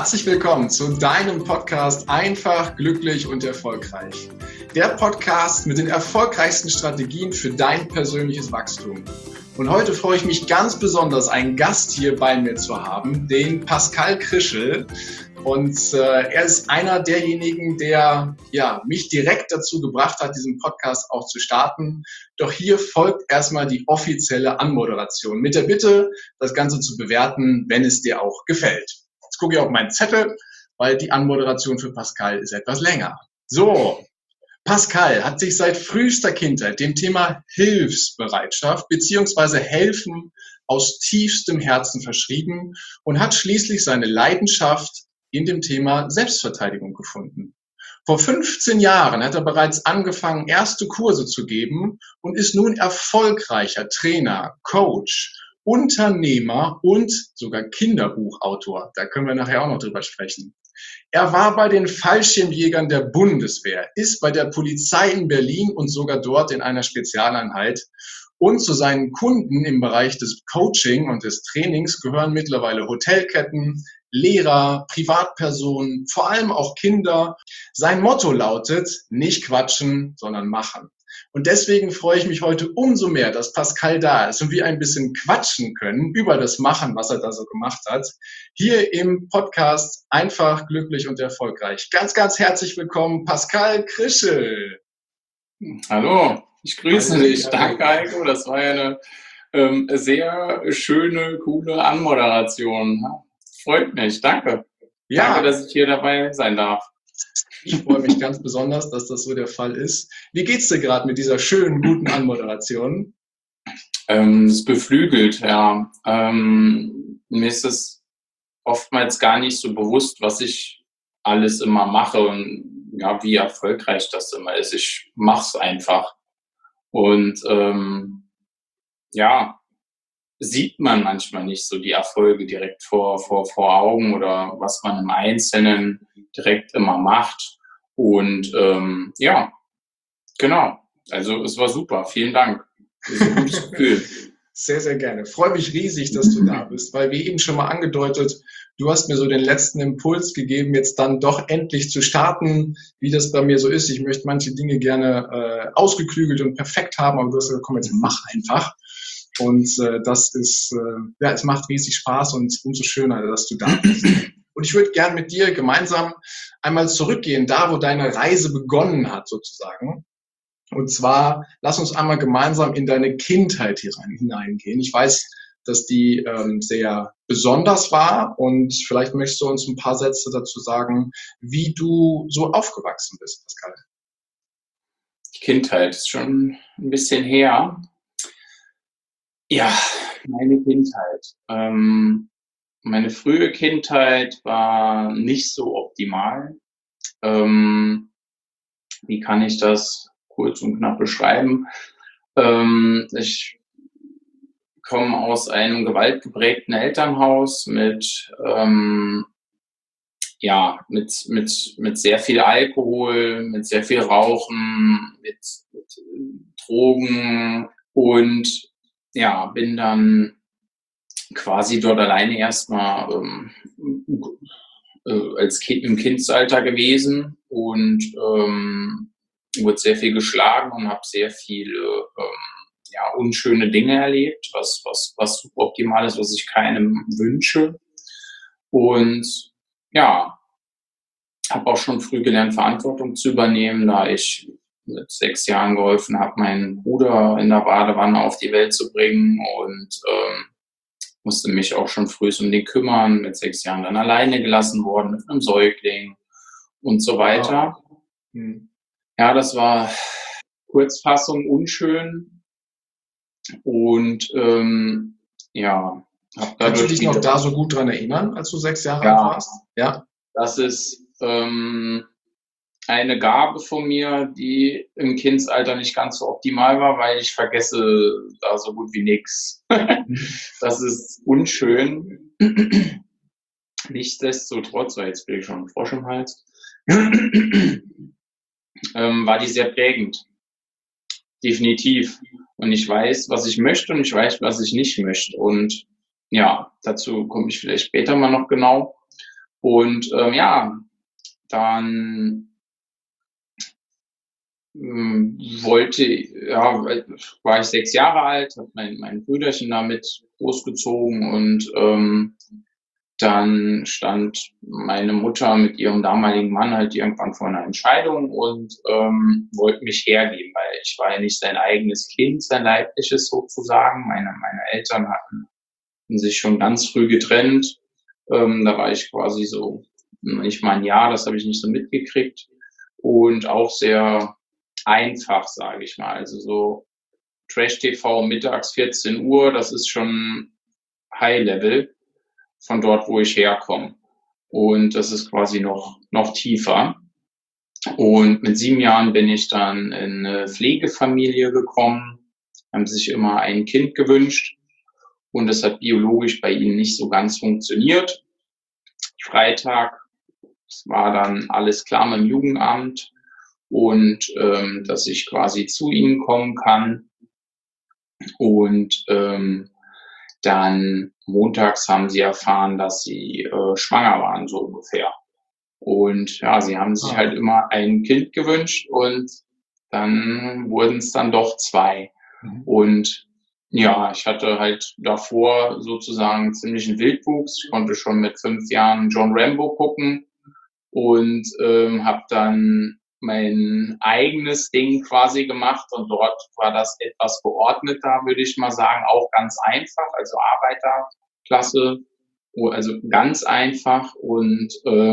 Herzlich willkommen zu deinem Podcast Einfach, glücklich und erfolgreich. Der Podcast mit den erfolgreichsten Strategien für dein persönliches Wachstum. Und heute freue ich mich ganz besonders, einen Gast hier bei mir zu haben, den Pascal Krischel. Und er ist einer derjenigen, der mich direkt dazu gebracht hat, diesen Podcast auch zu starten. Doch hier folgt erstmal die offizielle Anmoderation mit der Bitte, das Ganze zu bewerten, wenn es dir auch gefällt. Jetzt gucke ich auf meinen Zettel, weil die Anmoderation für Pascal ist etwas länger. So, Pascal hat sich seit frühester Kindheit dem Thema Hilfsbereitschaft bzw. Helfen aus tiefstem Herzen verschrieben und hat schließlich seine Leidenschaft in dem Thema Selbstverteidigung gefunden. Vor 15 Jahren hat er bereits angefangen, erste Kurse zu geben und ist nun erfolgreicher Trainer, Coach, Unternehmer und sogar Kinderbuchautor. Da können wir nachher auch noch drüber sprechen. Er war bei den Fallschirmjägern der Bundeswehr, ist bei der Polizei in Berlin und sogar dort in einer Spezialeinheit. Und zu seinen Kunden im Bereich des Coaching und des Trainings gehören mittlerweile Hotelketten, Lehrer, Privatpersonen, vor allem auch Kinder. Sein Motto lautet, nicht quatschen, sondern machen. Und deswegen freue ich mich heute umso mehr, dass Pascal da ist und wir ein bisschen quatschen können über das Machen, was er da so gemacht hat. Hier im Podcast Einfach, glücklich und erfolgreich. Ganz, ganz herzlich willkommen, Pascal Krischel. Hallo, ich grüße dich. Danke, Heiko. Das war ja eine sehr schöne, coole Anmoderation. Freut mich. Danke. Ja. Danke, dass ich hier dabei sein darf. Ich freue mich ganz besonders, dass das so der Fall ist. Wie geht's dir gerade mit dieser schönen, guten Anmoderation? Es beflügelt, ja. Mir ist es oftmals gar nicht so bewusst, was ich alles immer mache und ja, wie erfolgreich das immer ist. Ich mache es einfach. Und sieht man manchmal nicht so die Erfolge direkt vor Augen oder was man im Einzelnen direkt immer macht. Und genau. Also es war super. Vielen Dank. Das ist ein gutes Gefühl. Sehr, sehr gerne. Freue mich riesig, dass du da bist, weil wie eben schon mal angedeutet, du hast mir so den letzten Impuls gegeben, jetzt dann doch endlich zu starten, wie das bei mir so ist. Ich möchte manche Dinge gerne ausgeklügelt und perfekt haben, aber du hast gesagt, komm, jetzt mach einfach. Und das ist, es macht riesig Spaß und umso schöner, dass du da bist. Und ich würde gern mit dir gemeinsam einmal zurückgehen, da wo deine Reise begonnen hat sozusagen. Und zwar, lass uns einmal gemeinsam in deine Kindheit hineingehen. Ich weiß, dass die sehr besonders war und vielleicht möchtest du uns ein paar Sätze dazu sagen, wie du so aufgewachsen bist, Pascal. Die Kindheit ist schon ein bisschen her. Ja, meine Kindheit. Meine frühe Kindheit war nicht so optimal. Wie kann ich das kurz und knapp beschreiben? Ich komme aus einem gewaltgeprägten Elternhaus mit sehr viel Alkohol, mit sehr viel Rauchen, mit Drogen und ja, bin dann quasi dort alleine erstmal als Kind im Kindsalter gewesen und wurde sehr viel geschlagen und habe sehr viele unschöne Dinge erlebt, was super optimal ist, was ich keinem wünsche. Und ja, habe auch schon früh gelernt, Verantwortung zu übernehmen, da ich mit 6 Jahren geholfen habe, meinen Bruder in der Badewanne auf die Welt zu bringen und musste mich auch schon früh um den kümmern, mit 6 Jahren dann alleine gelassen worden, mit einem Säugling und so weiter. Wow. Ja, das war Kurzfassung unschön und Kannst du dich noch da so gut dran erinnern, als du 6 Jahre alt warst? Ja, das ist eine Gabe von mir, die im Kindsalter nicht ganz so optimal war, weil ich vergesse da so gut wie nichts. Das ist unschön. Nichtsdestotrotz, weil jetzt bin ich schon ein Frosch im Hals, war die sehr prägend. Definitiv. Und ich weiß, was ich möchte und ich weiß, was ich nicht möchte. Und ja, dazu komme ich vielleicht später mal noch genau. Und dann war ich 6 Jahre alt, habe mein Brüderchen damit großgezogen und dann stand meine Mutter mit ihrem damaligen Mann halt irgendwann vor einer Entscheidung und wollte mich hergeben, weil ich war ja nicht sein eigenes Kind, sein leibliches sozusagen. Meine Eltern hatten sich schon ganz früh getrennt. Da war ich quasi so nicht mal ein Jahr, das habe ich nicht so mitgekriegt. Und auch sehr einfach, sage ich mal. Also so Trash-TV mittags 14 Uhr, das ist schon High-Level von dort, wo ich herkomme. Und das ist quasi noch tiefer. Und mit 7 Jahren bin ich dann in eine Pflegefamilie gekommen, haben sich immer ein Kind gewünscht und das hat biologisch bei ihnen nicht so ganz funktioniert. Freitag, es war dann alles klar mit dem Jugendamt und dass ich quasi zu ihnen kommen kann. Und dann montags haben sie erfahren, dass sie schwanger waren, so ungefähr. Und ja, sie haben sich halt immer ein Kind gewünscht und dann wurden es dann doch 2. Und ja, ich hatte halt davor sozusagen ziemlichen Wildwuchs. Ich konnte schon mit 5 Jahren John Rambo gucken und habe dann mein eigenes Ding quasi gemacht und dort war das etwas geordneter, würde ich mal sagen, auch ganz einfach, also Arbeiterklasse, also ganz einfach und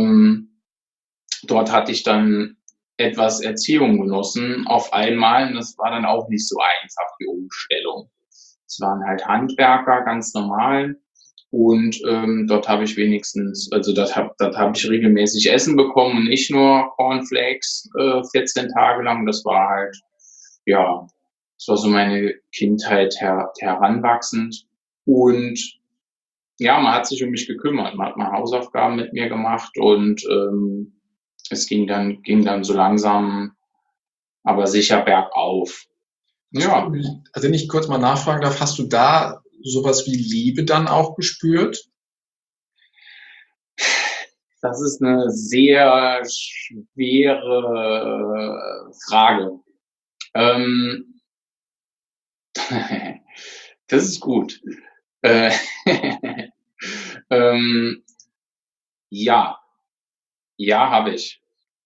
dort hatte ich dann etwas Erziehung genossen auf einmal und das war dann auch nicht so einfach, die Umstellung. Es waren halt Handwerker, ganz normal. Und dort habe ich wenigstens, also dort hab ich regelmäßig Essen bekommen und nicht nur Cornflakes 14 Tage lang. Das war halt, ja, das war so meine Kindheit heranwachsend. Und ja, man hat sich um mich gekümmert, man hat mal Hausaufgaben mit mir gemacht und es ging dann so langsam, aber sicher bergauf. Ja. Also wenn ich kurz mal nachfragen darf, hast du da sowas wie Liebe dann auch gespürt? Das ist eine sehr schwere Frage. Das ist gut. Äh, ja, ja, habe ich,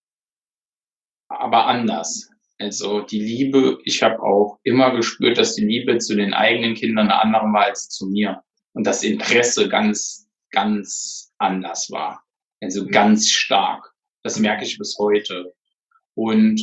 aber anders. Also die Liebe, ich habe auch immer gespürt, dass die Liebe zu den eigenen Kindern eine andere war als zu mir und das Interesse ganz, ganz anders war. Also ganz stark. Das merke ich bis heute. Und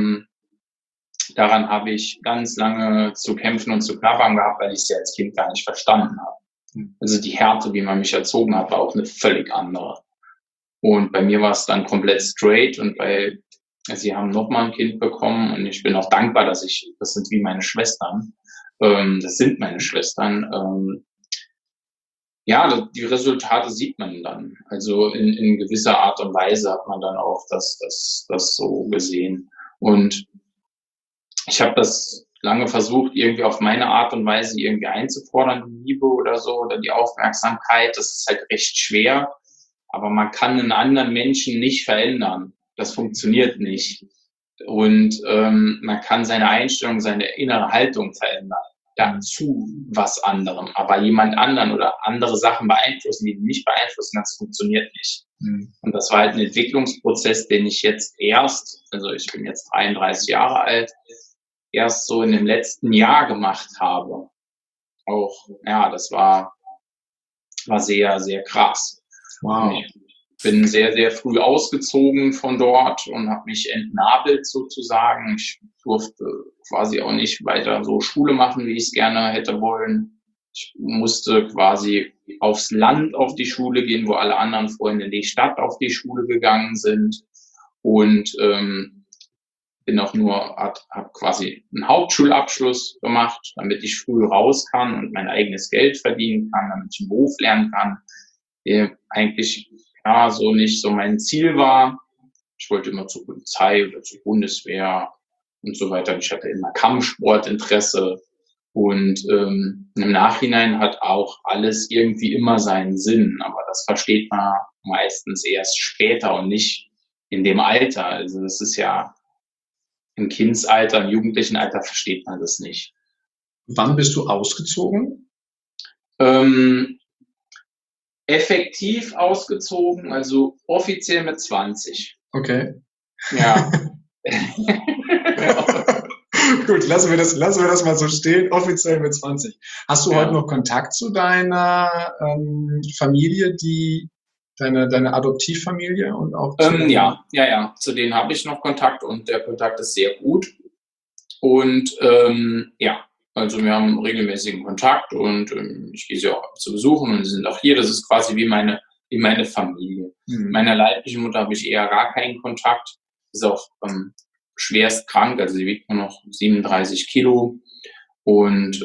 daran habe ich ganz lange zu kämpfen und zu knabbern gehabt, weil ich sie als Kind gar nicht verstanden habe. Also die Härte, wie man mich erzogen hat, war auch eine völlig andere. Und bei mir war es dann komplett straight und sie haben nochmal ein Kind bekommen und ich bin auch dankbar, das sind wie meine Schwestern. Das sind meine Schwestern. Ja, die Resultate sieht man dann. Also in gewisser Art und Weise hat man dann auch das so gesehen. Und ich habe das lange versucht, irgendwie auf meine Art und Weise irgendwie einzufordern, die Liebe oder so oder die Aufmerksamkeit. Das ist halt recht schwer. Aber man kann einen anderen Menschen nicht verändern. Das funktioniert nicht. Und man kann seine Einstellung, seine innere Haltung verändern. Dazu was anderem. Aber jemand anderen oder andere Sachen beeinflussen, die nicht beeinflussen, das funktioniert nicht. Und das war halt ein Entwicklungsprozess, den ich jetzt also ich bin jetzt 33 Jahre alt, erst so in dem letzten Jahr gemacht habe. Auch, ja, das war sehr, sehr krass. Wow. Ich bin sehr, sehr früh ausgezogen von dort und habe mich entnabelt sozusagen. Ich durfte quasi auch nicht weiter so Schule machen, wie ich es gerne hätte wollen. Ich musste quasi aufs Land auf die Schule gehen, wo alle anderen Freunde in die Stadt auf die Schule gegangen sind. Und bin auch habe quasi einen Hauptschulabschluss gemacht, damit ich früh raus kann und mein eigenes Geld verdienen kann, damit ich einen Beruf lernen kann, der eigentlich ja so nicht so mein Ziel war. Ich wollte immer zur Polizei oder zur Bundeswehr und so weiter. Ich hatte immer Kampfsportinteresse Und im Nachhinein hat auch alles irgendwie immer seinen Sinn, aber das versteht man meistens erst später und nicht in dem Alter. Also das ist ja im Kindsalter, im jugendlichen Alter versteht man das nicht. Wann bist du ausgezogen? Effektiv ausgezogen, also offiziell mit 20. Okay. Ja. Gut, lassen wir das mal so stehen, offiziell mit 20. Hast du heute noch Kontakt zu deiner Familie, deine Adoptivfamilie und auch ja, zu denen habe ich noch Kontakt und der Kontakt ist sehr gut. Und also wir haben regelmäßigen Kontakt und ich gehe sie auch zu besuchen und sie sind auch hier. Das ist quasi wie meine Familie. Mhm. Meiner leiblichen Mutter habe ich eher gar keinen Kontakt. Ist auch schwerst krank, also sie wiegt nur noch 37 Kilo und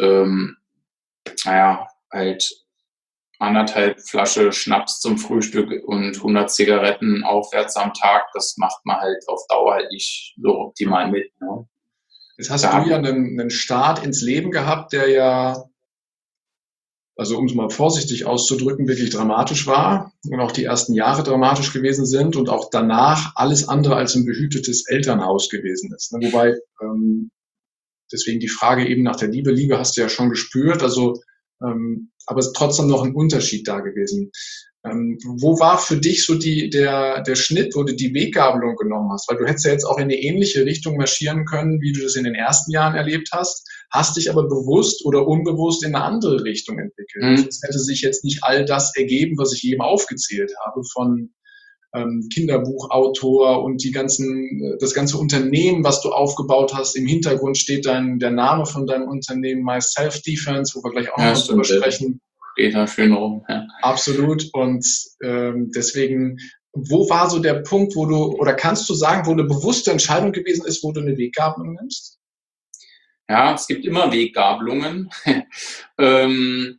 halt 1,5 Flasche Schnaps zum Frühstück und 100 Zigaretten aufwärts am Tag. Das macht man halt auf Dauer halt nicht so optimal mit. Ne? Jetzt hast du ja einen Start ins Leben gehabt, der ja, also um es mal vorsichtig auszudrücken, wirklich dramatisch war und auch die ersten Jahre dramatisch gewesen sind und auch danach alles andere als ein behütetes Elternhaus gewesen ist. Wobei, deswegen die Frage eben nach der Liebe. Liebe hast du ja schon gespürt, also aber es ist trotzdem noch ein Unterschied da gewesen. Wo war für dich so der Schnitt, wo du die Weggabelung genommen hast? Weil du hättest ja jetzt auch in eine ähnliche Richtung marschieren können, wie du das in den ersten Jahren erlebt hast dich aber bewusst oder unbewusst in eine andere Richtung entwickelt. Mhm. Es hätte sich jetzt nicht all das ergeben, was ich eben aufgezählt habe, von Kinderbuchautor und das ganze Unternehmen, was du aufgebaut hast. Im Hintergrund steht der Name von deinem Unternehmen, My Self Defense, wo wir gleich auch noch drüber sprechen. Steht da schön rum, ja. Absolut. Und deswegen, wo war so der Punkt, oder kannst du sagen, wo eine bewusste Entscheidung gewesen ist, wo du eine Weggabelung nimmst? Ja, es gibt immer Weggabelungen. Wenn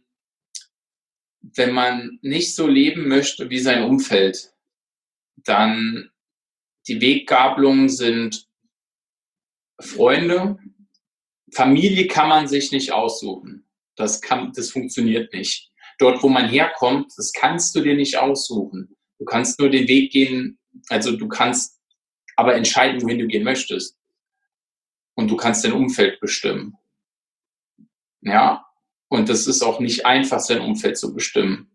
man nicht so leben möchte wie sein Umfeld, dann die Weggabelungen sind Freunde. Familie kann man sich nicht aussuchen. Das funktioniert nicht. Dort, wo man herkommt, das kannst du dir nicht aussuchen. Du kannst nur den Weg gehen, also du kannst aber entscheiden, wohin du gehen möchtest. Und du kannst dein Umfeld bestimmen. Ja, und das ist auch nicht einfach, sein Umfeld zu bestimmen.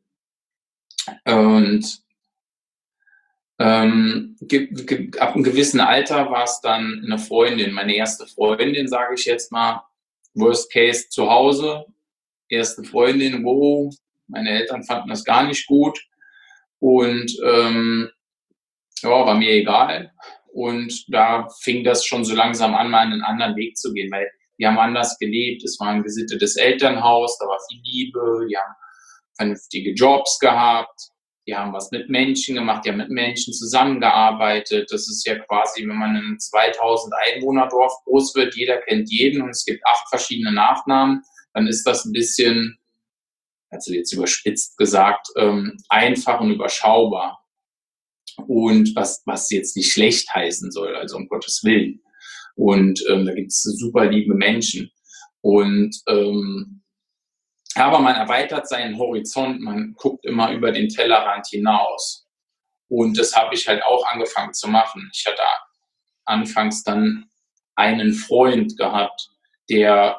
Und ab einem gewissen Alter war es dann eine Freundin, meine erste Freundin, sage ich jetzt mal, Worst Case zu Hause, erste Freundin, wow, meine Eltern fanden das gar nicht gut und war mir egal. Und da fing das schon so langsam an, mal einen anderen Weg zu gehen, weil wir haben anders gelebt. Es war ein gesittetes Elternhaus, da war viel Liebe, die haben vernünftige Jobs gehabt, die haben was mit Menschen gemacht, die haben mit Menschen zusammengearbeitet. Das ist ja quasi, wenn man in einem 2000 Einwohnerdorf groß wird, jeder kennt jeden und es gibt 8 verschiedene Nachnamen, dann ist das ein bisschen, also jetzt überspitzt gesagt, einfach und überschaubar. Und was jetzt nicht schlecht heißen soll, also um Gottes Willen. Und da gibt es super liebe Menschen. Und aber man erweitert seinen Horizont, man guckt immer über den Tellerrand hinaus. Und das habe ich halt auch angefangen zu machen. Ich hatte anfangs dann einen Freund gehabt, der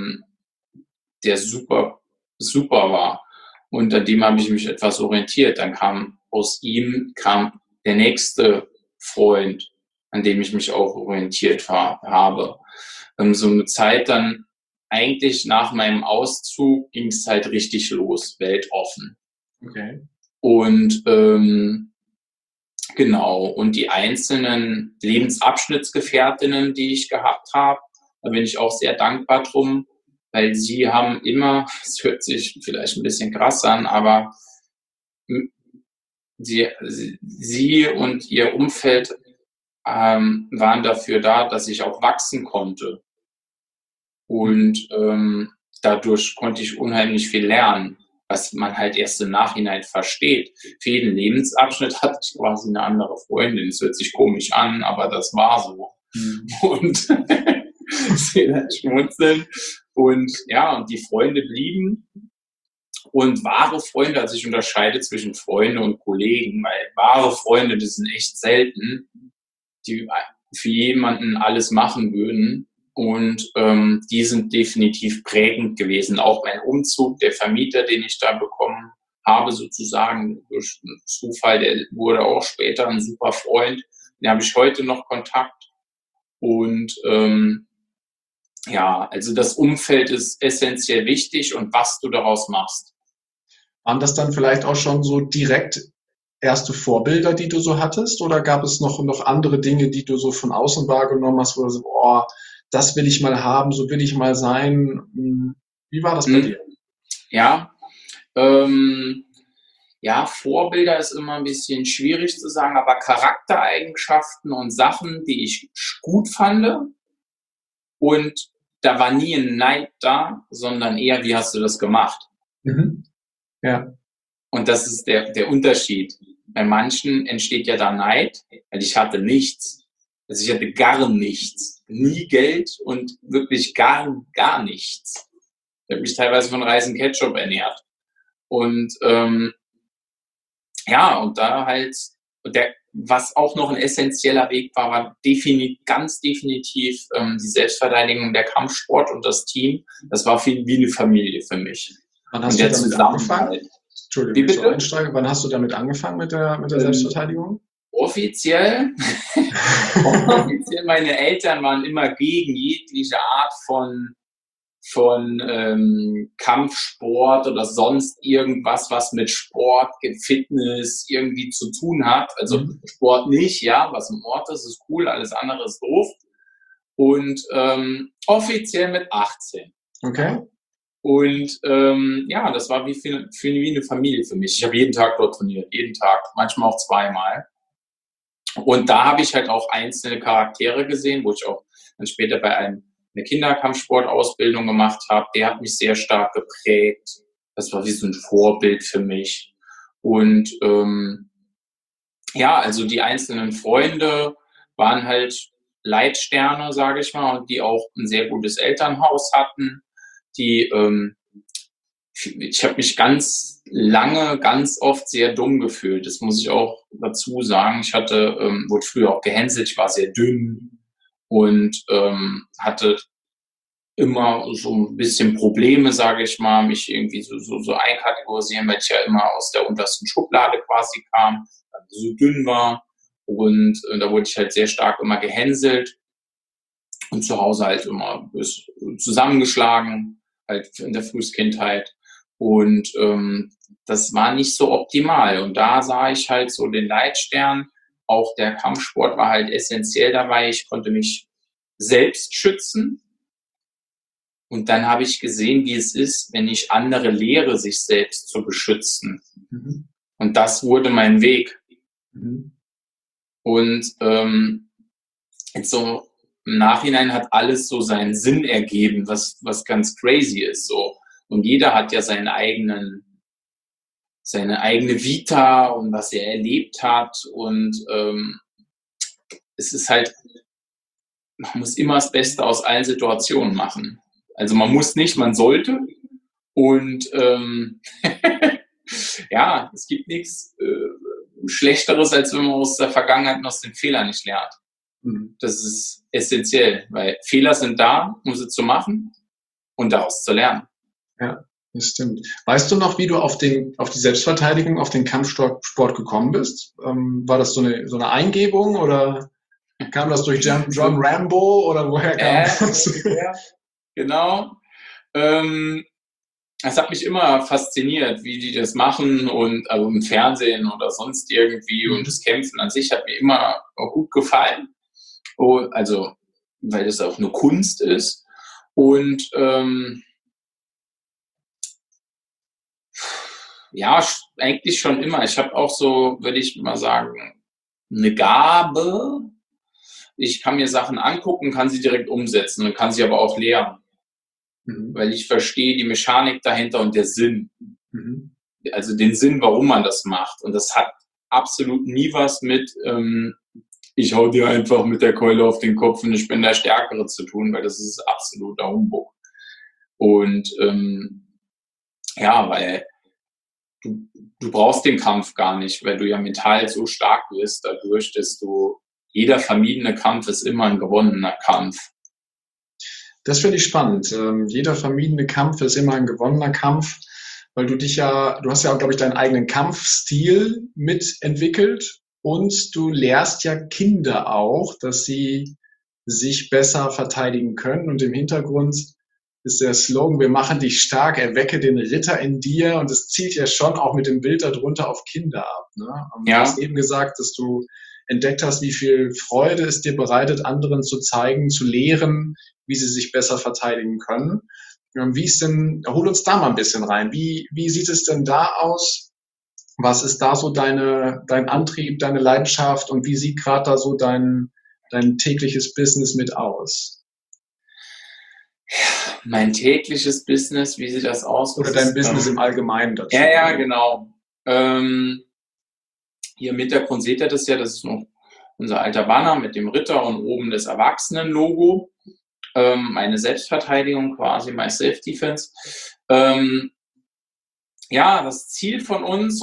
super, super war. Und an dem habe ich mich etwas orientiert. Dann kam aus ihm der nächste Freund, an dem ich mich auch orientiert habe. So eine Zeit dann, eigentlich nach meinem Auszug, ging es halt richtig los, weltoffen. Okay. Und genau, und die einzelnen Lebensabschnittsgefährtinnen, die ich gehabt habe, da bin ich auch sehr dankbar drum, weil sie haben immer, es hört sich vielleicht ein bisschen krass an, aber sie und ihr Umfeld waren dafür da, dass ich auch wachsen konnte. Und dadurch konnte ich unheimlich viel lernen, was man halt erst im Nachhinein versteht. Für jeden Lebensabschnitt hatte ich quasi eine andere Freundin. Es hört sich komisch an, aber das war so. Und schmunzeln. Und ja, und die Freunde blieben. Und wahre Freunde, also ich unterscheide zwischen Freunde und Kollegen, weil wahre Freunde, das sind echt selten, die für jemanden alles machen würden. Und die sind definitiv prägend gewesen. Auch mein Umzug, der Vermieter, den ich da bekommen habe, sozusagen durch Zufall, der wurde auch später ein super Freund. Den habe ich heute noch Kontakt. Und ja, also das Umfeld ist essentiell wichtig und was du daraus machst. Waren das dann vielleicht auch schon so direkt erste Vorbilder, die du so hattest? Oder gab es noch andere Dinge, die du so von außen wahrgenommen hast, wo du so, oh, das will ich mal haben, so will ich mal sein? Wie war das bei dir? Ja, ja, Vorbilder ist immer ein bisschen schwierig zu sagen, aber Charaktereigenschaften und Sachen, die ich gut fand, und da war nie ein Neid da, sondern eher, wie hast du das gemacht? Mhm. Ja. Und das ist der Unterschied. Bei manchen entsteht ja da Neid, weil ich hatte nichts. Also ich hatte gar nichts. Nie Geld und wirklich gar nichts. Ich habe mich teilweise von Reis und Ketchup ernährt. Und ja, und da halt, was auch noch ein essentieller Weg war, war ganz definitiv die Selbstverteidigung, der Kampfsport und das Team. Das war wie eine Familie für mich. Wann hast du damit angefangen? Entschuldigung, wie bitte? Einsteigen. Wann hast du damit angefangen mit der Selbstverteidigung? Offiziell, meine Eltern waren immer gegen jegliche Art von Kampfsport oder sonst irgendwas, was mit Sport, Fitness irgendwie zu tun hat. Also Sport nicht, ja, was im Ort ist cool, alles andere ist doof. Und offiziell mit 18. Okay. Und ja, das war wie eine Familie für mich. Ich habe jeden Tag dort trainiert, jeden Tag, manchmal auch zweimal. Und da habe ich halt auch einzelne Charaktere gesehen, wo ich auch dann später bei eine Kinderkampfsportausbildung gemacht habe. Der hat mich sehr stark geprägt. Das war wie so ein Vorbild für mich. Und ja, also die einzelnen Freunde waren halt Leitsterne, sage ich mal, und die auch ein sehr gutes Elternhaus hatten. Ich habe mich ganz lange, ganz oft sehr dumm gefühlt. Das muss ich auch dazu sagen. Ich wurde früher auch gehänselt. Ich war sehr dünn und hatte immer so ein bisschen Probleme, sage ich mal, mich irgendwie so einkategorisieren, weil ich ja immer aus der untersten Schublade quasi kam, so dünn war. Und da wurde ich halt sehr stark immer gehänselt und zu Hause halt immer zusammengeschlagen, halt in der Frühkindheit. Und das war nicht so optimal. Und da sah ich halt so den Leitstern. Auch der Kampfsport war halt essentiell dabei. Ich konnte mich selbst schützen. Und dann habe ich gesehen, wie es ist, wenn ich andere lehre, sich selbst zu beschützen. Mhm. Und das wurde mein Weg. Mhm. Und jetzt so im Nachhinein hat alles so seinen Sinn ergeben, was ganz crazy ist. So. Und jeder hat ja seine eigene Vita und was er erlebt hat. Und es ist halt, man muss immer das Beste aus allen Situationen machen. Also man muss nicht, man sollte. Und ja, es gibt nichts Schlechteres, als wenn man aus der Vergangenheit und aus den Fehlern nicht lernt. Das ist essentiell, weil Fehler sind da, um sie zu machen und daraus zu lernen. Ja, das stimmt. Weißt du noch, wie du auf die Selbstverteidigung, auf den Kampfsport gekommen bist? War das so eine Eingebung oder kam das durch John Rambo oder woher kam das? Ja, genau. Es hat mich immer fasziniert, wie die das machen und also im Fernsehen oder sonst irgendwie und das Kämpfen an sich hat mir immer auch gut gefallen. Also, weil das auch eine Kunst ist und ja, eigentlich schon immer. Ich habe auch so, würde ich mal sagen, eine Gabe. Ich kann mir Sachen angucken, kann sie direkt umsetzen und kann sie aber auch lernen. Weil ich verstehe die Mechanik dahinter und der Sinn. Also den Sinn, warum man das macht. Und das hat absolut nie was mit, ich hau dir einfach mit der Keule auf den Kopf und ich bin der Stärkere zu tun, weil das ist absoluter Humbug. Und ja, weil du brauchst den Kampf gar nicht, weil du ja mental so stark bist, dadurch, dass jeder vermiedene Kampf ist immer ein gewonnener Kampf. Das finde ich spannend. Jeder vermiedene Kampf ist immer ein gewonnener Kampf, weil du hast ja auch, glaube ich, deinen eigenen Kampfstil mitentwickelt und du lehrst ja Kinder auch, dass sie sich besser verteidigen können. Und im Hintergrund ist der Slogan: Wir machen dich stark, erwecke den Ritter in dir. Und es zielt ja schon auch mit dem Bild darunter auf Kinder ab. Ne? Du hast eben gesagt, dass du entdeckt hast, wie viel Freude es dir bereitet, anderen zu zeigen, zu lehren, wie sie sich besser verteidigen können. Wie ist denn, hol uns da mal ein bisschen rein. Wie sieht es denn da aus? Was ist da so dein Antrieb, deine Leidenschaft und wie sieht gerade da so dein tägliches Business mit aus? Mein tägliches Business, wie sieht das aus? Oder dein Business im Allgemeinen dazu? Ja, genau. Hier im Hintergrund seht ihr das ja, das ist noch unser alter Banner mit dem Ritter und oben das Erwachsenen-Logo. Meine Selbstverteidigung quasi, my Self-Defense. Ja, das Ziel von uns,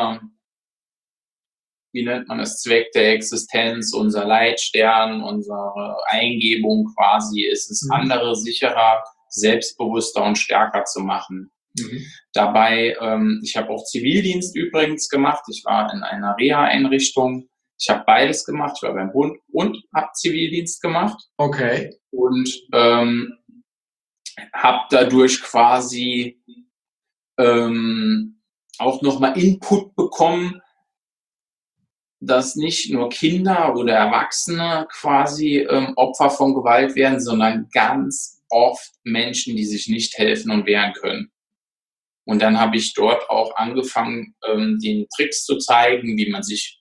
wie nennt man das, Zweck der Existenz, unser Leitstern, unsere Eingebung quasi, ist es, andere sicherer, selbstbewusster und stärker zu machen. Dabei, ich habe auch Zivildienst übrigens gemacht. Ich war in einer Reha-Einrichtung. Ich habe beides gemacht. Ich war beim Bund und habe Zivildienst gemacht. Okay. Und habe dadurch quasi auch nochmal Input bekommen, dass nicht nur Kinder oder Erwachsene quasi Opfer von Gewalt werden, sondern ganz oft Menschen, die sich nicht helfen und wehren können. Und dann habe ich dort auch angefangen, den Tricks zu zeigen, wie man sich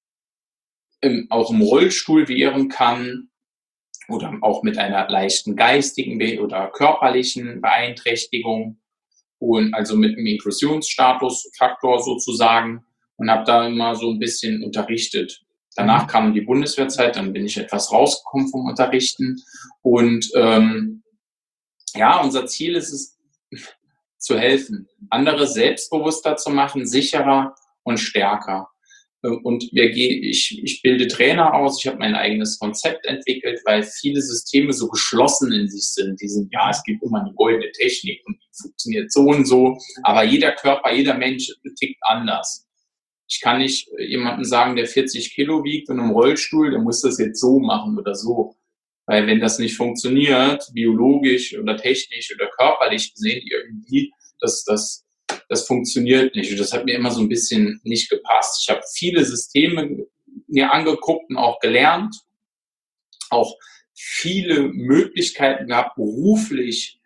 auch im Rollstuhl wehren kann oder auch mit einer leichten geistigen oder körperlichen Beeinträchtigung und also mit einem Inklusionsstatusfaktor sozusagen, und habe da immer so ein bisschen unterrichtet. Danach kam die Bundeswehrzeit, dann bin ich etwas rausgekommen vom Unterrichten und ja, unser Ziel ist es, zu helfen, andere selbstbewusster zu machen, sicherer und stärker. Und ich bilde Trainer aus, ich habe mein eigenes Konzept entwickelt, weil viele Systeme so geschlossen in sich sind. Ja, es gibt immer eine goldene Technik und die funktioniert so und so, aber jeder Körper, jeder Mensch tickt anders. Ich kann nicht jemandem sagen, der 40 Kilo wiegt und im Rollstuhl, der muss das jetzt so machen oder so. Weil wenn das nicht funktioniert, biologisch oder technisch oder körperlich gesehen irgendwie, das funktioniert nicht. Und das hat mir immer so ein bisschen nicht gepasst. Ich habe viele Systeme mir angeguckt und auch gelernt, auch viele Möglichkeiten gehabt, beruflich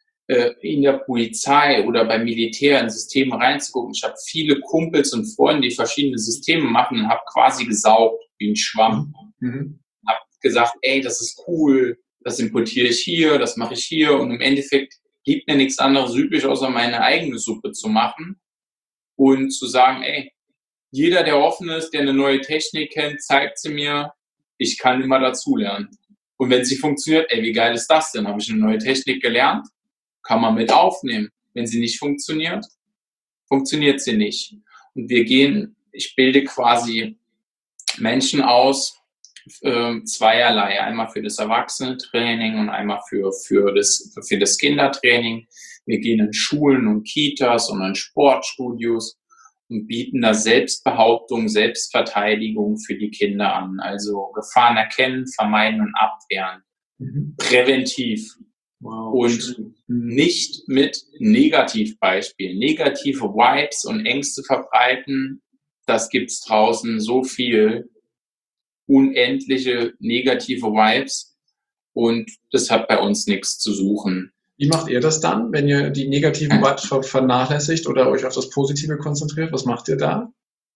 in der Polizei oder beim Militär in Systeme reinzugucken. Ich habe viele Kumpels und Freunde, die verschiedene Systeme machen, und habe quasi gesaugt wie ein Schwamm. Habe gesagt, ey, das ist cool, das importiere ich hier, das mache ich hier, und im Endeffekt blieb mir nichts anderes übrig, außer meine eigene Suppe zu machen und zu sagen, ey, jeder, der offen ist, der eine neue Technik kennt, zeigt sie mir, ich kann immer dazulernen. Und wenn sie funktioniert, ey, wie geil ist das denn? Habe ich eine neue Technik gelernt? Kann man mit aufnehmen. Wenn sie nicht funktioniert, funktioniert sie nicht. Und ich bilde quasi Menschen aus, zweierlei. Einmal für das Erwachsenentraining und einmal für das Kindertraining. Wir gehen in Schulen und Kitas und in Sportstudios und bieten da Selbstbehauptung, Selbstverteidigung für die Kinder an. Also Gefahren erkennen, vermeiden und abwehren. Präventiv. Wow, und schön. Nicht mit Negativbeispielen. Negative Vibes und Ängste verbreiten, das gibt's draußen so viel. Unendliche negative Vibes, und das hat bei uns nichts zu suchen. Wie macht ihr das dann, wenn ihr die negativen Vibes vernachlässigt oder euch auf das Positive konzentriert? Was macht ihr da?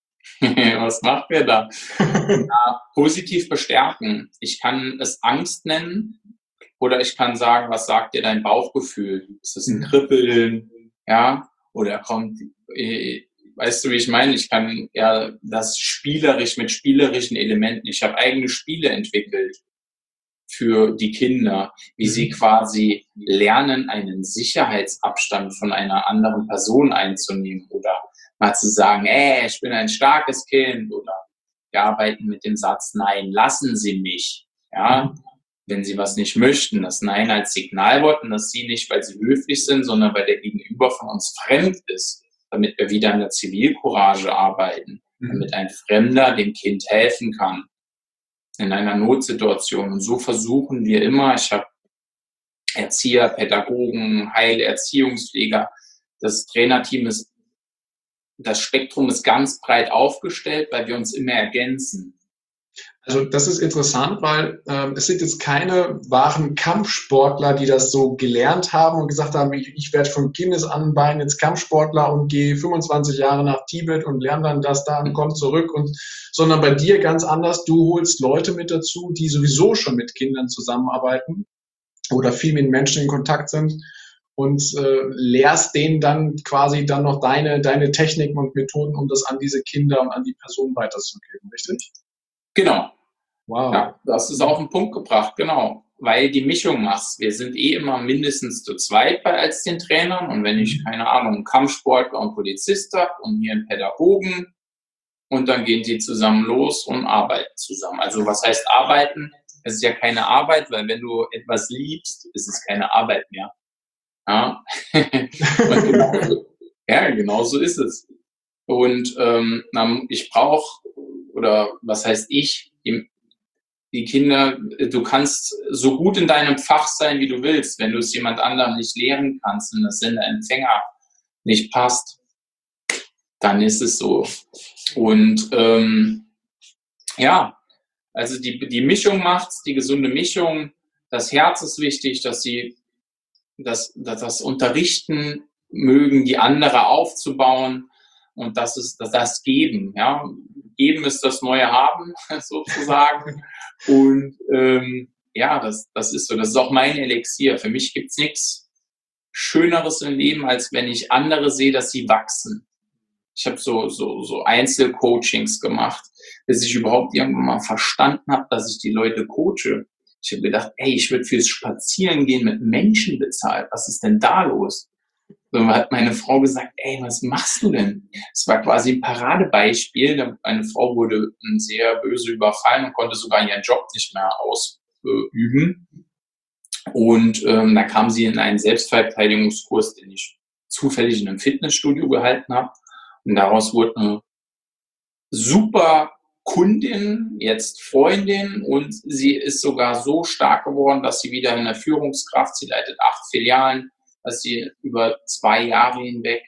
Was macht ihr da? Ja, positiv bestärken. Ich kann es Angst nennen oder ich kann sagen, was sagt dir dein Bauchgefühl? Ist das ein Kribbeln? Ja? Oder kommt... Weißt du, wie ich meine? Ich kann ja das spielerisch mit spielerischen Elementen. Ich habe eigene Spiele entwickelt für die Kinder, wie sie quasi lernen, einen Sicherheitsabstand von einer anderen Person einzunehmen oder mal zu sagen, ich bin ein starkes Kind, oder wir arbeiten mit dem Satz, nein, lassen Sie mich, ja, wenn sie was nicht möchten, das Nein als Signalwort, und das sie nicht, weil sie höflich sind, sondern weil der Gegenüber von uns fremd ist, damit wir wieder in der Zivilcourage arbeiten, damit ein Fremder dem Kind helfen kann in einer Notsituation. Und so versuchen wir immer, ich habe Erzieher, Pädagogen, Heilerziehungspfleger, das Trainerteam ist, das Spektrum ist ganz breit aufgestellt, weil wir uns immer ergänzen. Also das ist interessant, weil es sind jetzt keine wahren Kampfsportler, die das so gelernt haben und gesagt haben, ich werde von Kindesanbein jetzt Kampfsportler und gehe 25 Jahre nach Tibet und lerne dann das da und komme zurück, sondern bei dir ganz anders. Du holst Leute mit dazu, die sowieso schon mit Kindern zusammenarbeiten oder viel mit Menschen in Kontakt sind und lehrst denen dann quasi dann noch deine Techniken und Methoden, um das an diese Kinder und an die Personen weiterzugeben, richtig? Genau. Wow. Ja, das ist auf den Punkt gebracht, genau. Weil die Mischung machst. Wir sind immer mindestens zu zweit als den Trainern. Und wenn ich, keine Ahnung, einen Kampfsportler und Polizist habe und hier einen Pädagogen, und dann gehen die zusammen los und arbeiten zusammen. Also was heißt arbeiten? Es ist ja keine Arbeit, weil wenn du etwas liebst, ist es keine Arbeit mehr. Ja, genau so ist es. Und ich brauche, oder was heißt ich, die Kinder, du kannst so gut in deinem Fach sein, wie du willst. Wenn du es jemand anderem nicht lehren kannst und das Sender-Empfänger nicht passt, dann ist es so. Und also die Mischung macht's, die gesunde Mischung. Das Herz ist wichtig, dass sie das Unterrichten mögen, die andere aufzubauen. Und das ist das Geben, ja. Geben ist das neue Haben, sozusagen. Und das ist so. Das ist auch mein Elixier. Für mich gibt's nichts Schöneres im Leben, als wenn ich andere sehe, dass sie wachsen. Ich habe so Einzelcoachings gemacht, bis ich überhaupt irgendwann mal verstanden habe, dass ich die Leute coache. Ich habe gedacht, ich würde fürs Spazierengehen mit Menschen bezahlt. Was ist denn da los? So hat meine Frau gesagt, was machst du denn? Es war quasi ein Paradebeispiel. Eine Frau wurde sehr böse überfallen und konnte sogar ihren Job nicht mehr ausüben. Und da kam sie in einen Selbstverteidigungskurs, den ich zufällig in einem Fitnessstudio gehalten habe. Und daraus wurde eine super Kundin, jetzt Freundin, und sie ist sogar so stark geworden, dass sie wieder in der Führungskraft, sie leitet 8 Filialen, dass sie über 2 Jahre hinweg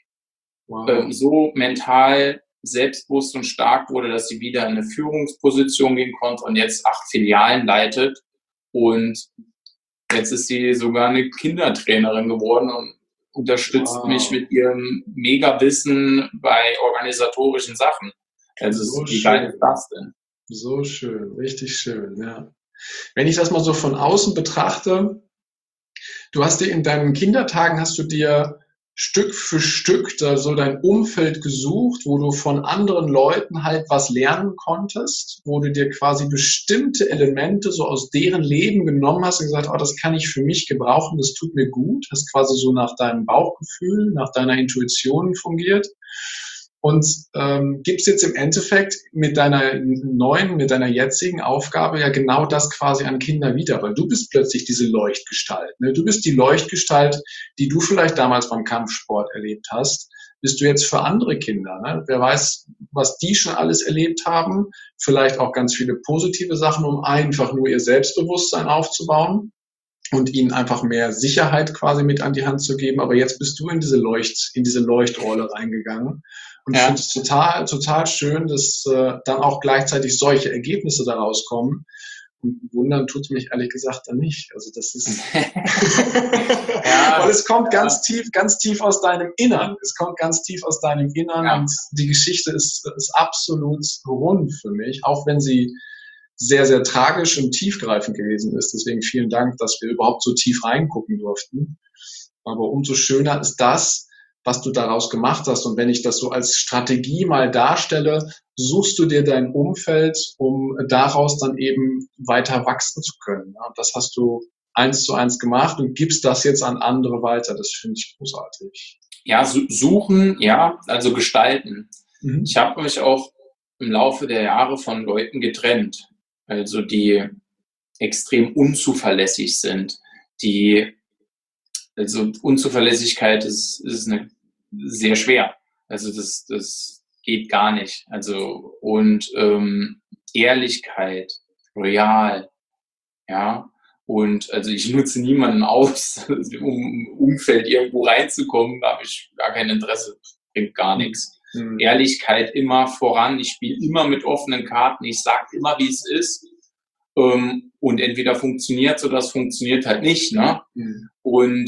so mental selbstbewusst und stark wurde, dass sie wieder in eine Führungsposition gehen konnte und jetzt 8 Filialen leitet. Und jetzt ist sie sogar eine Kindertrainerin geworden und unterstützt mich mit ihrem Mega-Wissen bei organisatorischen Sachen. Also so wie geil ist das denn? So schön, richtig schön, ja. Wenn ich das mal so von außen betrachte, du hast dir in deinen Kindertagen, hast du dir Stück für Stück da so dein Umfeld gesucht, wo du von anderen Leuten halt was lernen konntest, wo du dir quasi bestimmte Elemente so aus deren Leben genommen hast und gesagt, das kann ich für mich gebrauchen, das tut mir gut, hast quasi so nach deinem Bauchgefühl, nach deiner Intuition fungiert. Und gibst jetzt im Endeffekt mit deiner jetzigen Aufgabe ja genau das quasi an Kinder wieder, weil du bist plötzlich diese Leuchtgestalt. Ne? Du bist die Leuchtgestalt, die du vielleicht damals beim Kampfsport erlebt hast, bist du jetzt für andere Kinder. Ne? Wer weiß, was die schon alles erlebt haben, vielleicht auch ganz viele positive Sachen, um einfach nur ihr Selbstbewusstsein aufzubauen und ihnen einfach mehr Sicherheit quasi mit an die Hand zu geben. Aber jetzt bist du in diese Leuchtrolle reingegangen. Und ich finde es total schön, dass dann auch gleichzeitig solche Ergebnisse daraus kommen. Und wundern tut mich ehrlich gesagt dann nicht. Also das ist, weil es kommt ganz tief aus deinem Innern. Es kommt ganz tief aus deinem Innern und die Geschichte ist absolut rund für mich, auch wenn sie sehr, sehr tragisch und tiefgreifend gewesen ist. Deswegen vielen Dank, dass wir überhaupt so tief reingucken durften. Aber umso schöner ist das, was du daraus gemacht hast. Und wenn ich das so als Strategie mal darstelle, suchst du dir dein Umfeld, um daraus dann eben weiter wachsen zu können. Und das hast du 1:1 gemacht und gibst das jetzt an andere weiter. Das finde ich großartig. Ja, suchen, ja, also gestalten. Ich habe mich auch im Laufe der Jahre von Leuten getrennt, also die extrem unzuverlässig sind, also Unzuverlässigkeit ist sehr schwer. Also das geht gar nicht. Also und Ehrlichkeit, loyal, ja. Und also ich nutze niemanden aus, um im Umfeld irgendwo reinzukommen, da habe ich gar kein Interesse, bringt gar nichts. Ehrlichkeit immer voran, ich spiele immer mit offenen Karten, ich sage immer, wie es ist. Und entweder funktioniert es oder es funktioniert halt nicht, ne? Und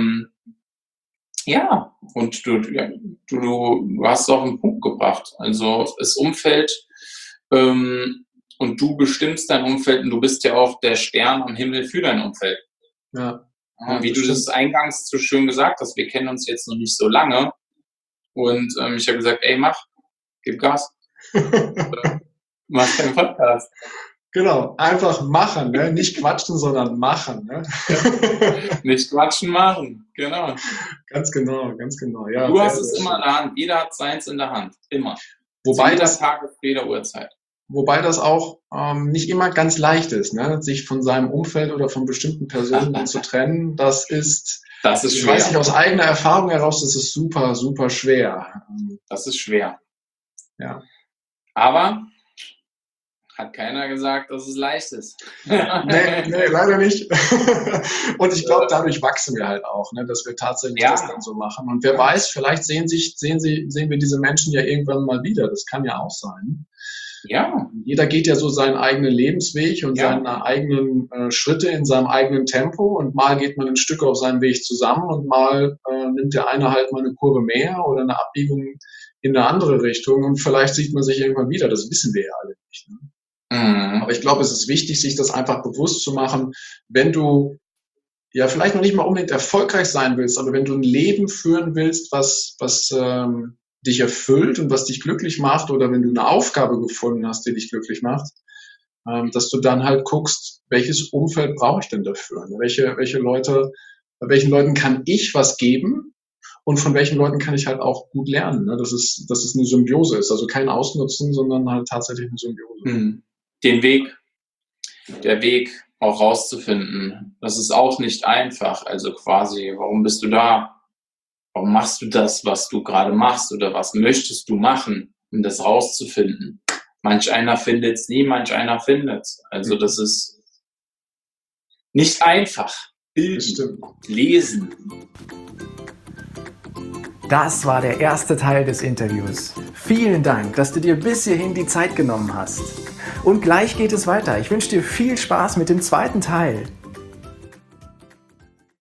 ja, und du hast es auf den Punkt gebracht. Also das Umfeld, und du bestimmst dein Umfeld und du bist ja auch der Stern am Himmel für dein Umfeld. Ja. Wie du das eingangs so schön gesagt hast, wir kennen uns jetzt noch nicht so lange. Und ich habe gesagt, ey, gib Gas. Mach deinen Podcast. Genau, einfach machen, ne? Nicht quatschen, sondern machen. Ne? Nicht quatschen, machen, genau. Ganz genau, ganz genau. Ja, du hast es immer in der Hand, jeder hat seins in der Hand, immer. Wobei das Tag auf jeder Uhrzeit. Wobei das auch nicht immer ganz leicht ist, ne? Sich von seinem Umfeld oder von bestimmten Personen zu trennen. Das ist schwer. Ich weiß nicht aus eigener Erfahrung heraus, das ist super, super schwer. Das ist schwer. Ja. Aber hat keiner gesagt, dass es leicht ist. Nee, leider nicht. Und ich glaube, dadurch wachsen wir halt auch, ne, dass wir tatsächlich das dann so machen. Und wer weiß, vielleicht sehen wir diese Menschen ja irgendwann mal wieder. Das kann ja auch sein. Ja. Jeder geht ja so seinen eigenen Lebensweg und seine eigenen Schritte in seinem eigenen Tempo. Und mal geht man ein Stück auf seinem Weg zusammen und mal nimmt der eine halt mal eine Kurve mehr oder eine Abbiegung in eine andere Richtung. Und vielleicht sieht man sich irgendwann wieder. Das wissen wir ja alle nicht. Ne? Aber ich glaube, es ist wichtig, sich das einfach bewusst zu machen, wenn du ja vielleicht noch nicht mal unbedingt erfolgreich sein willst, aber wenn du ein Leben führen willst, was dich erfüllt und was dich glücklich macht, oder wenn du eine Aufgabe gefunden hast, die dich glücklich macht, dass du dann halt guckst, welches Umfeld brauche ich denn dafür? Welchen Leuten kann ich was geben und von welchen Leuten kann ich halt auch gut lernen, ne? Dass es eine Symbiose ist, also kein Ausnutzen, sondern halt tatsächlich eine Symbiose. Der Weg auch rauszufinden, das ist auch nicht einfach. Also quasi, warum bist du da? Warum machst du das, was du gerade machst, oder was möchtest du machen, um das rauszufinden? Manch einer findet es nie, manch einer findet es. Also das ist nicht einfach. Bilden, lesen. Das war der erste Teil des Interviews. Vielen Dank, dass du dir bis hierhin die Zeit genommen hast. Und gleich geht es weiter. Ich wünsche dir viel Spaß mit dem zweiten Teil.